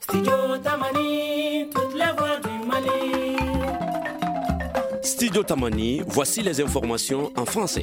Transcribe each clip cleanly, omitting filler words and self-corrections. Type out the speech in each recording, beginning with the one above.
Studio Tamani, toutes les voix du Mali. Studio Tamani, voici les informations en français.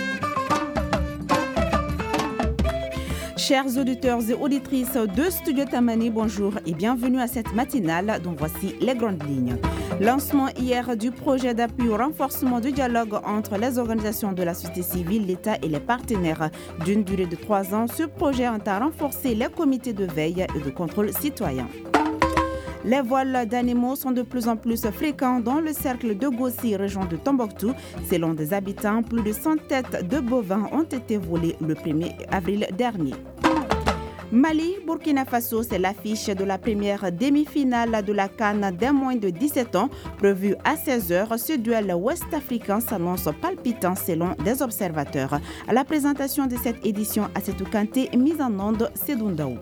Chers auditeurs et auditrices de Studio Tamani, bonjour et bienvenue à cette matinale dont voici les grandes lignes. Lancement hier du projet d'appui au renforcement du dialogue entre les organisations de la société civile, l'État et les partenaires. D'une durée de 3 ans, ce projet entend renforcer les comités de veille et de contrôle citoyen. Les vols d'animaux sont de plus en plus fréquents dans le cercle de Gossi, région de Tombouctou. Selon des habitants, plus de 100 têtes de bovins ont été volées le 1er avril dernier. Mali, Burkina Faso, c'est l'affiche de la première demi-finale de la CAN des moins de 17 ans. Prévue à 16h, ce duel ouest-africain s'annonce palpitant selon des observateurs. À la présentation de cette édition, Assetou Kanté, mise en onde, Sedoundaou.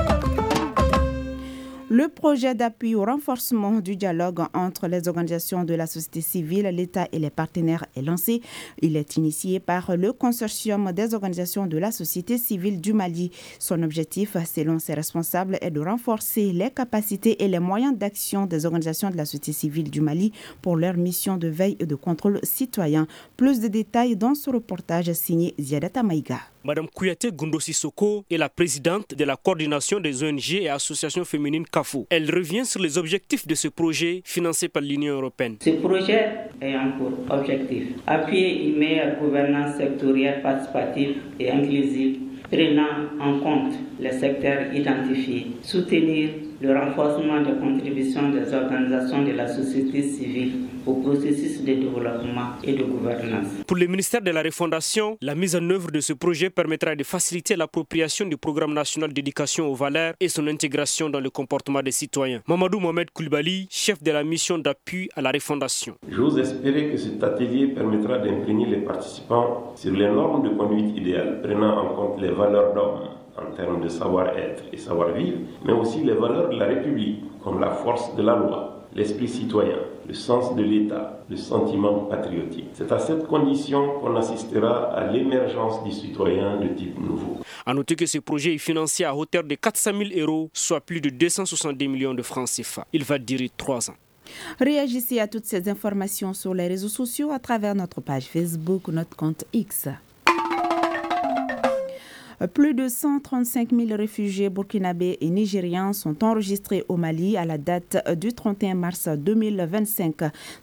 Le projet d'appui au renforcement du dialogue entre les organisations de la société civile, l'État et les partenaires est lancé. Il est initié par le consortium des organisations de la société civile du Mali. Son objectif, selon ses responsables, est de renforcer les capacités et les moyens d'action des organisations de la société civile du Mali pour leur mission de veille et de contrôle citoyen. Plus de détails dans ce reportage signé Ziadata Maïga. Madame Kouyaté Goundo Sissoko est la présidente de la coordination des ONG et associations féminines CAFO. Elle revient sur les objectifs de ce projet financé par l'Union européenne. Ce projet est en cours objectif. Appuyer une meilleure gouvernance sectorielle participative et inclusive, prenant en compte les secteurs identifiés. Soutenir le renforcement des contributions des organisations de la société civile au processus de développement et de gouvernance. Pour le ministère de la Refondation, la mise en œuvre de ce projet permettra de faciliter l'appropriation du programme national d'éducation aux valeurs et son intégration dans le comportement des citoyens. Mamadou Mohamed Koulibaly, chef de la mission d'appui à la Refondation. J'ose espérer que cet atelier permettra d'imprégner les participants sur les normes de conduite idéales, prenant en compte les valeurs d'homme en termes de savoir-être et savoir-vivre, mais aussi les valeurs de la République, comme la force de la loi, l'esprit citoyen, le sens de l'État, le sentiment patriotique. C'est à cette condition qu'on assistera à l'émergence du citoyen de type nouveau. A noter que ce projet est financé à hauteur de 400 000 €, soit plus de 270 millions de francs CFA. Il va durer 3 ans. Réagissez à toutes ces informations sur les réseaux sociaux à travers notre page Facebook ou notre compte X. Plus de 135 000 réfugiés burkinabés et nigérians sont enregistrés au Mali à la date du 31 mars 2025.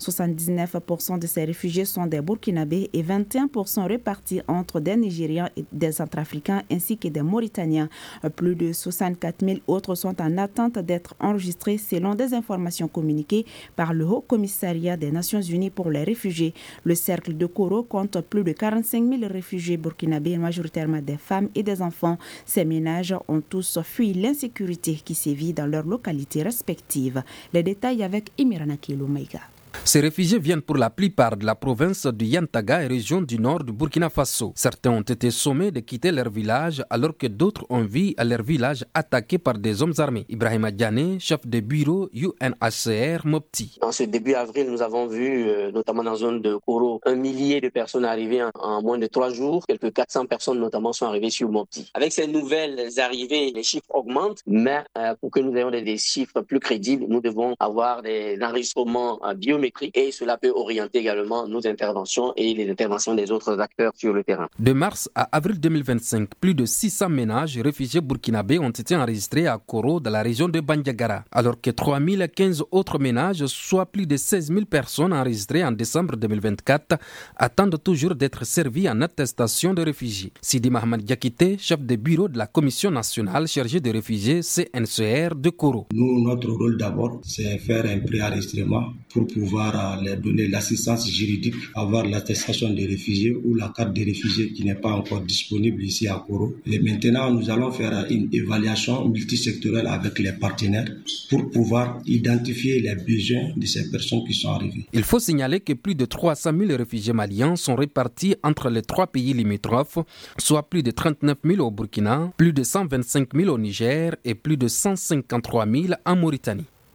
79% de ces réfugiés sont des Burkinabés et 21% répartis entre des Nigérians et des Centrafricains ainsi que des Mauritaniens. Plus de 64 000 autres sont en attente d'être enregistrés selon des informations communiquées par le Haut Commissariat des Nations Unies pour les réfugiés. Le cercle de Koro compte plus de 45 000 réfugiés burkinabés, majoritairement des femmes et des enfants. Ces ménages ont tous fui l'insécurité qui sévit dans leurs localités respectives. Les détails avec Imirana Maïga. Ces réfugiés viennent pour la plupart de la province de Yantaga et région du nord du Burkina Faso. Certains ont été sommés de quitter leur village alors que d'autres ont vu leur village attaqué par des hommes armés. Ibrahima Diané, chef de bureau UNHCR Mopti. En ce début avril, nous avons vu, notamment dans la zone de Koro, 1 millier de personnes arriver en moins de 3 jours. Quelques 400 personnes notamment sont arrivées sur Mopti. Avec ces nouvelles arrivées, les chiffres augmentent, mais pour que nous ayons des chiffres plus crédibles, nous devons avoir des enregistrements biométriques et cela peut orienter également nos interventions et les interventions des autres acteurs sur le terrain. De mars à avril 2025, plus de 600 ménages réfugiés burkinabés ont été enregistrés à Koro, dans la région de Bandiagara, alors que 3015 autres ménages, soit plus de 16 000 personnes enregistrées en décembre 2024, attendent toujours d'être servis en attestation de réfugiés. Sidi Mohamed Diakité, chef de bureau de la Commission nationale chargée des réfugiés CNCR de Koro. Nous, notre rôle d'abord, c'est faire un préenregistrement pour pouvoir leur donner l'assistance juridique, avoir l'attestation des réfugiés ou la carte des réfugiés qui n'est pas encore disponible ici à Koro. Et maintenant, nous allons faire une évaluation multisectorielle avec les partenaires pour pouvoir identifier les besoins de ces personnes qui sont arrivées. Il faut signaler que plus de 300 000 réfugiés maliens sont répartis entre les 3 pays limitrophes, soit plus de 39 000 au Burkina, plus de 125 000 au Niger et plus de 153 000 en Mauritanie.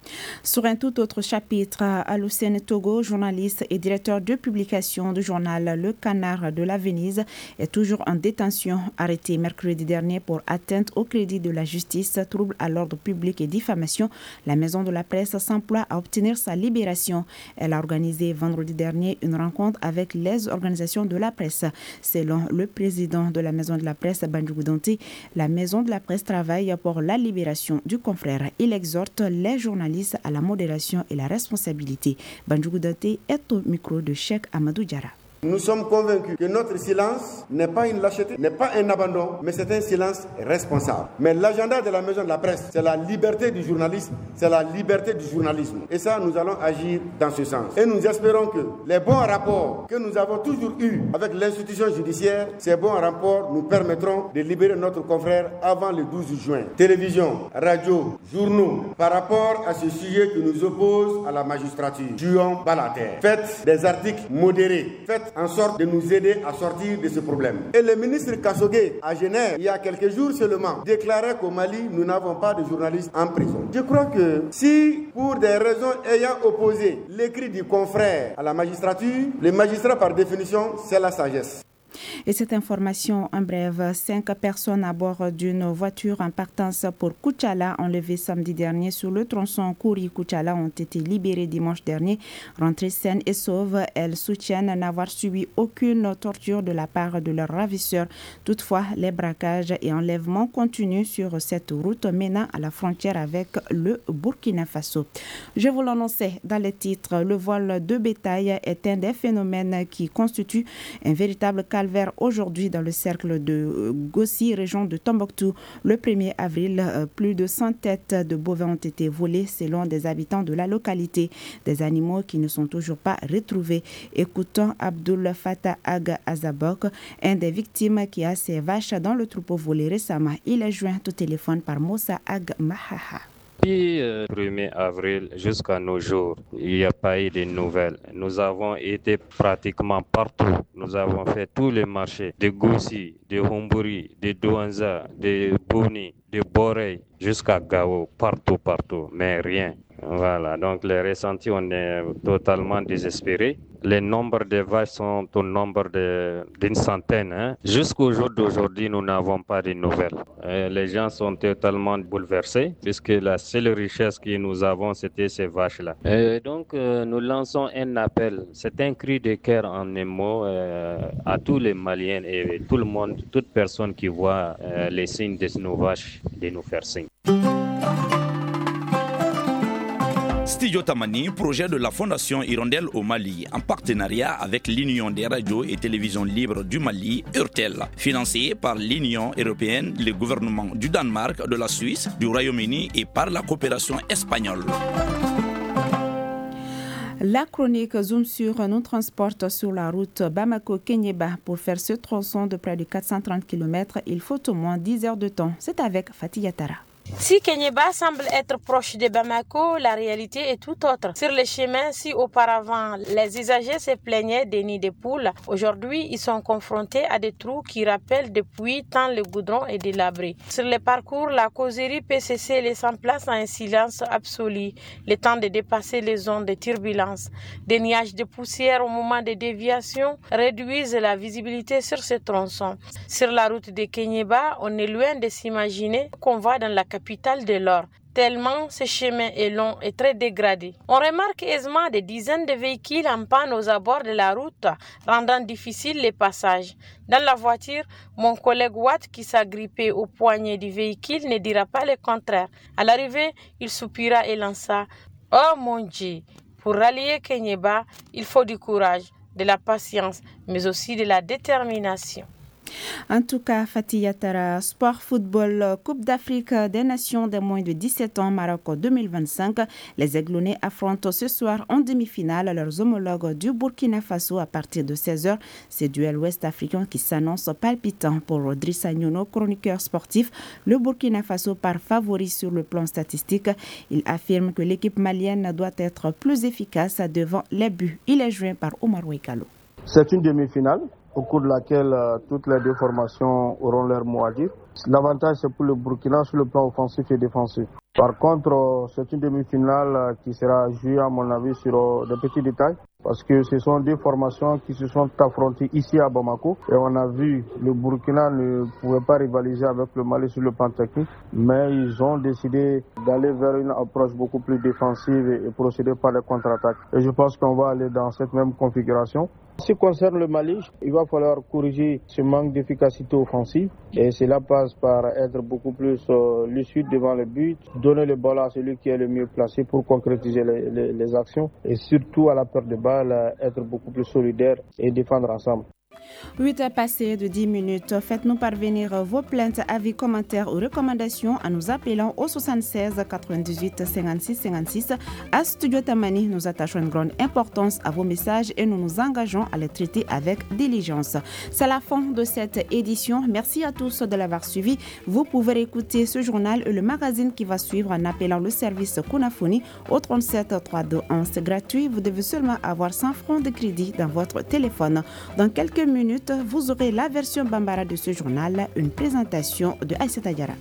Sur un tout autre chapitre, Aloussène Togo, journaliste et directeur de publication du journal Le Canard de la Venise, est toujours en détention. Arrêté mercredi dernier pour atteinte au crédit de la justice, trouble à l'ordre public et diffamation, la maison de la presse s'emploie à obtenir sa libération. Elle a organisé vendredi dernier une rencontre avec les organisations de la presse. Selon le président de la maison de la presse, Bandjougou Danté, la maison de la presse travaille pour la libération du confrère. Il exhorte les journalistes à la modération et la responsabilité. Bandjougou Danté est au micro de Cheikh Amadou Diarra. Nous sommes convaincus que notre silence n'est pas une lâcheté, n'est pas un abandon, mais c'est un silence responsable. Mais l'agenda de la maison de la presse, c'est la liberté du journalisme, c'est la liberté du journalisme. Et ça, nous allons agir dans ce sens. Et nous espérons que les bons rapports que nous avons toujours eus avec l'institution judiciaire, ces bons rapports nous permettront de libérer notre confrère avant le 12 juin. Télévision, radio, journaux, par rapport à ce sujet qui nous oppose à la magistrature, tuons Balater. Faites des articles modérés, faites en sorte de nous aider à sortir de ce problème. Et le ministre Kassogué, à Genève, il y a quelques jours seulement, déclarait qu'au Mali, nous n'avons pas de journalistes en prison. Je crois que si, pour des raisons ayant opposé l'écrit du confrère à la magistrature, les magistrats, par définition, c'est la sagesse. Et cette information en bref, 5 personnes à bord d'une voiture en partance pour Koutchala, enlevées samedi dernier sur le tronçon Kouri-Koutchala, ont été libérées dimanche dernier. Rentrées saines et sauves, elles soutiennent n'avoir subi aucune torture de la part de leurs ravisseurs. Toutefois, les braquages et enlèvements continuent sur cette route menant à la frontière avec le Burkina Faso. Je vous l'annonçais dans les titres, le vol de bétail est un des phénomènes qui constitue un véritable calvaire aujourd'hui dans le cercle de Gossi, région de Tombouctou. Le 1er avril, plus de 100 têtes de bovins ont été volées selon des habitants de la localité. Des animaux qui ne sont toujours pas retrouvés. Écoutons Abdul Fattah Ag Azabok, un des victimes qui a ses vaches dans le troupeau volé récemment. Il est joint au téléphone par Moussa Ag Mahaha. Depuis le 1er avril jusqu'à nos jours, il n'y a pas eu de nouvelles. Nous avons été pratiquement partout. Nous avons fait tous les marchés, de Gossi, de Hombori, de Douanza, de Bouni, de Borey, jusqu'à Gao, partout, mais rien. Voilà, donc les ressentis, on est totalement désespérés. Les nombres de vaches sont au nombre d'une centaine. Jusqu'au jour d'aujourd'hui, nous n'avons pas de nouvelles. Les gens sont totalement bouleversés puisque la seule richesse que nous avons, c'était ces vaches-là. Donc, nous lançons un appel. C'est un cri de cœur en un mot à tous les Maliens et tout le monde, toute personne qui voit les signes de nos vaches, de nous faire signe. Studio Tamani, projet de la Fondation Hirondelle au Mali, en partenariat avec l'Union des radios et télévisions libres du Mali, URTEL, financé par l'Union européenne, le gouvernement du Danemark, de la Suisse, du Royaume-Uni et par la coopération espagnole. La chronique Zoom sur nous transporte sur la route Bamako-Kenyeba. Pour faire ce tronçon de près de 430 km, il faut au moins 10 heures de temps. C'est avec Fatih Yatara. Si Kenyeba semble être proche de Bamako, la réalité est tout autre. Sur les chemins, si auparavant les usagers se plaignaient des nids de poules, aujourd'hui ils sont confrontés à des trous qui rappellent des puits tant le goudron est délabré. Sur les parcours, la causerie PCC laisse en place un silence absolu, le temps de dépasser les zones de turbulence. Des nuages de poussière au moment des déviations réduisent la visibilité sur ce tronçon. Sur la route de Kenyeba, on est loin de s'imaginer qu'on va dans la capitale de l'or, tellement ce chemin est long et très dégradé. On remarque aisément des dizaines de véhicules en panne aux abords de la route, rendant difficile les passages. Dans la voiture, mon collègue Watt, qui s'agrippait au poignet du véhicule, ne dira pas le contraire. À l'arrivée, il soupira et lança « Oh mon Dieu !» Pour rallier Kenyeba, il faut du courage, de la patience, mais aussi de la détermination. En tout cas, Fatih Yatara, sport football, Coupe d'Afrique des Nations des moins de 17 ans, Maroc 2025. Les Aiglonnais affrontent ce soir en demi-finale leurs homologues du Burkina Faso à partir de 16h. C'est duel ouest-africain qui s'annonce palpitant pour Drissa Nyono, chroniqueur sportif. Le Burkina Faso part favori sur le plan statistique. Il affirme que l'équipe malienne doit être plus efficace devant les buts. Il est joint par Omar Ouekalo. C'est une demi-finale. au cours de laquelle toutes les deux formations auront leur mot à dire. L'avantage, c'est pour le Burkina sur le plan offensif et défensif. Par contre, c'est une demi-finale qui sera jouée, à mon avis, sur des petits détails. Parce que ce sont deux formations qui se sont affrontées ici à Bamako. Et on a vu le Burkina ne pouvait pas rivaliser avec le Mali sur le plan technique. Mais ils ont décidé d'aller vers une approche beaucoup plus défensive et procéder par les contre-attaques. Et je pense qu'on va aller dans cette même configuration. En ce qui concerne le Mali, il va falloir corriger ce manque d'efficacité offensive. Et cela passe par être beaucoup plus lucide devant le but, donner le ballon à celui qui est le mieux placé pour concrétiser les actions. Et surtout à la perte de balle, être beaucoup plus solidaire et défendre ensemble. 8 heures passées de 10 minutes. Faites-nous parvenir vos plaintes, avis, commentaires ou recommandations en nous appelant au 76 98 56 56. À Studio Tamani, nous attachons une grande importance à vos messages et nous nous engageons à les traiter avec diligence. C'est la fin de cette édition. Merci à tous de l'avoir suivi. Vous pouvez écouter ce journal et le magazine qui va suivre en appelant le service Kunafoni au 37 321. C'est gratuit. Vous devez seulement avoir 100 francs de crédit dans votre téléphone. Dans quelques minutes, vous aurez la version Bambara de ce journal, une présentation de Aïssata Diarra.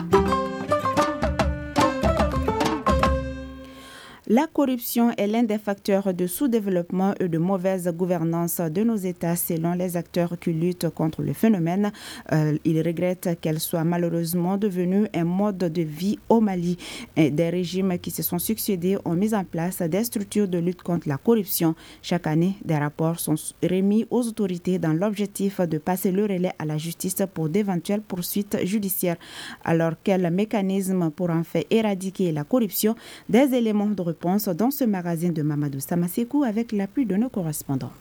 La corruption est l'un des facteurs de sous-développement et de mauvaise gouvernance de nos États, selon les acteurs qui luttent contre le phénomène. Ils regrettent qu'elle soit malheureusement devenue un mode de vie au Mali. Et des régimes qui se sont succédés ont mis en place des structures de lutte contre la corruption. Chaque année, des rapports sont remis aux autorités dans l'objectif de passer le relais à la justice pour d'éventuelles poursuites judiciaires. Alors, quel mécanisme pour en fait éradiquer la corruption? Des éléments de réponse dans ce magazine de Mamadou Samasekou avec l'appui de nos correspondants.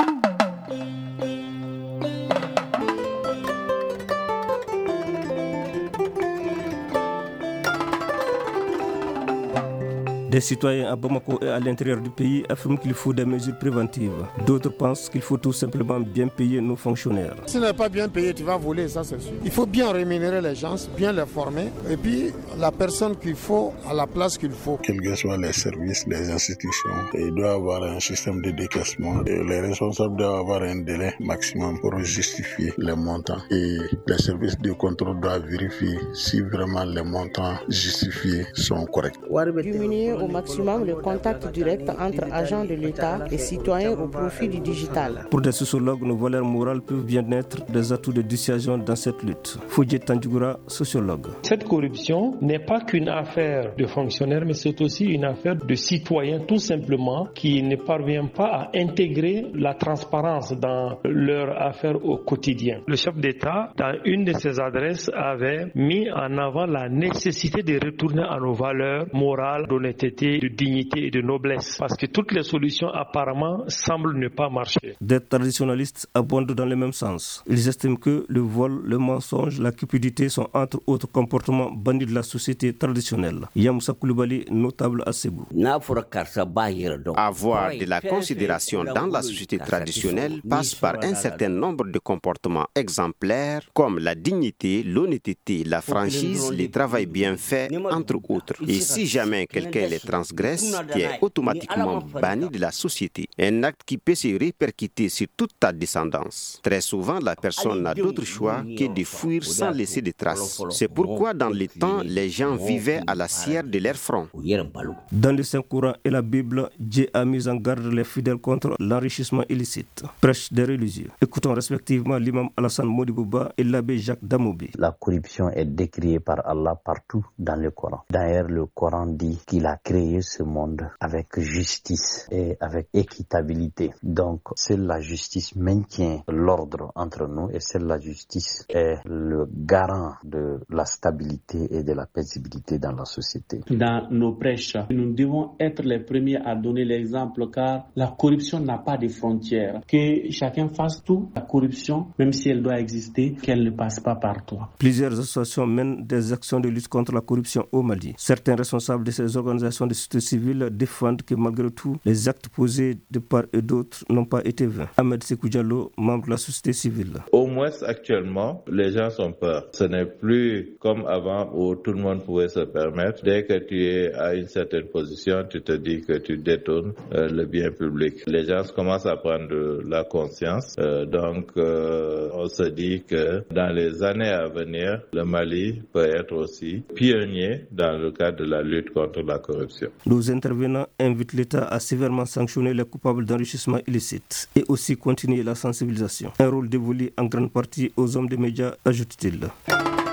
Des citoyens à Bamako et à l'intérieur du pays affirment qu'il faut des mesures préventives. D'autres pensent qu'il faut tout simplement bien payer nos fonctionnaires. Si tu n'es pas bien payé, tu vas voler, ça c'est sûr. Il faut bien rémunérer les gens, bien les former, et puis la personne qu'il faut à la place qu'il faut. Quels que soient les services, les institutions, il doit y avoir un système de décaissement. Et les responsables doivent avoir un délai maximum pour justifier les montants. Et les services de contrôle doivent vérifier si vraiment les montants justifiés sont corrects. Diminuer au maximum le contact direct entre agents de l'État et citoyens au profit du digital. Pour des sociologues, nos valeurs morales peuvent bien être des atouts de dissuasion dans cette lutte. Fodje Tandjougura, sociologue. Cette corruption n'est pas qu'une affaire de fonctionnaires, mais c'est aussi une affaire de citoyens tout simplement qui ne parviennent pas à intégrer la transparence dans leurs affaires au quotidien. Le chef d'État, dans une de ses adresses, avait mis en avant la nécessité de retourner à nos valeurs morales, d'honnêteté, de dignité et de noblesse. Parce que toutes les solutions apparemment semblent ne pas marcher. Des traditionalistes abondent dans le même sens. Ils estiment que le vol, le mensonge, la cupidité sont entre autres comportements bannis de la société traditionnelle. Yamoussa Koulibaly, notable à Ségou. Avoir de la considération dans la société traditionnelle passe par un certain nombre de comportements exemplaires comme la dignité, l'honnêteté, la franchise, le travail bien fait, entre autres. Et si jamais quelqu'un les transgresse, qui est automatiquement banni de la société. Un acte qui peut se répercuter sur toute ta descendance. Très souvent, la personne n'a d'autre choix que de fuir sans laisser de traces. C'est pourquoi dans le temps, les gens vivaient à la cire de leur front. Dans le Saint-Courant et la Bible, Dieu a mis en garde les fidèles contre l'enrichissement illicite. Prêche des religieux. Écoutons respectivement l'imam Alassane Modibouba et l'abbé Jacques Damoubi. La corruption est décriée par Allah partout dans le Coran. D'ailleurs, le Coran dit qu'il a créé ce monde avec justice et avec équitabilité. Donc, seule la justice maintient l'ordre entre nous et seule la justice est le garant de la stabilité et de la paisibilité dans la société. Dans nos prêches, nous devons être les premiers à donner l'exemple car la corruption n'a pas de frontières. Que chacun fasse tout, la corruption, même si elle doit exister, qu'elle ne passe pas par toi. Plusieurs associations mènent des actions de lutte contre la corruption au Mali. Certains responsables de ces organisations organisations de société civile défendent que malgré tout, les actes posés de part et d'autre n'ont pas été vains. Ahmed Sekou Diallo, membre de la société civile. Au moins actuellement, les gens ont peur. Ce n'est plus comme avant où tout le monde pouvait se permettre. Dès que tu es à une certaine position, tu te dis que tu détournes le bien public. Les gens commencent à prendre de la conscience. Donc, on se dit que dans les années à venir, le Mali peut être aussi pionnier dans le cadre de la lutte contre la corruption. Nos intervenants invitent l'État à sévèrement sanctionner les coupables d'enrichissement illicite et aussi continuer la sensibilisation. Un rôle dévolu en grande partie aux hommes des médias, ajoute-t-il.